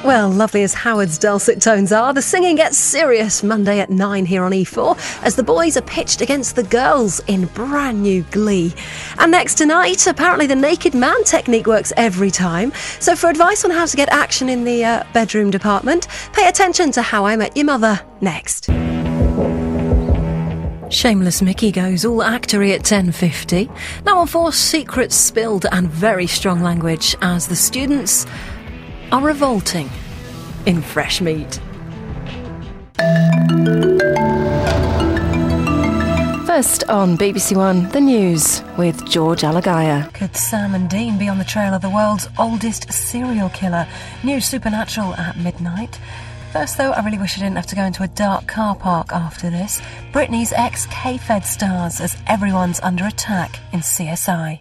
Well, lovely as Howard's dulcet tones are, the singing gets serious Monday at 9 here on E4 as the boys are pitched against the girls in brand new Glee. And next tonight, apparently the naked man technique works every time. So for advice on how to get action in the bedroom department, pay attention to How I Met Your Mother next. Shameless Mickey goes all actory at 10:50. Now on 4, secrets spilled and very strong language as the students are revolting in fresh meat. First on BBC One, the news with George Alagaya. Could Sam and Dean be on the trail of the world's oldest serial killer? New Supernatural at midnight. First though, I really wish I didn't have to go into a dark car park after this. Britney's ex K-Fed stars as everyone's under attack in CSI.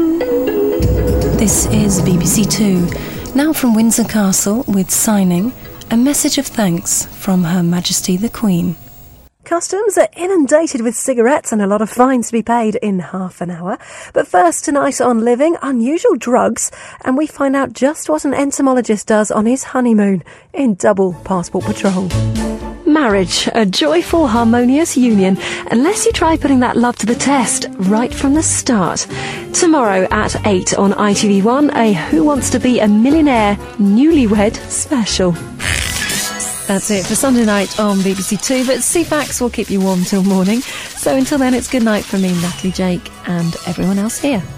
This is BBC Two. Now from Windsor Castle with signing, a message of thanks from Her Majesty the Queen. Customs are inundated with cigarettes and a lot of fines to be paid in half an hour. But first tonight on Living, unusual drugs, and we find out just what an entomologist does on his honeymoon in Double Passport Patrol. Marriage, a joyful, harmonious union, unless you try putting that love to the test right from the start. Tomorrow at 8 on ITV1, a Who Wants to Be a Millionaire newlywed special. That's it for Sunday night on BBC Two, but CFAX will keep you warm till morning. So until then, it's good night from me, Natalie Jake, and everyone else here.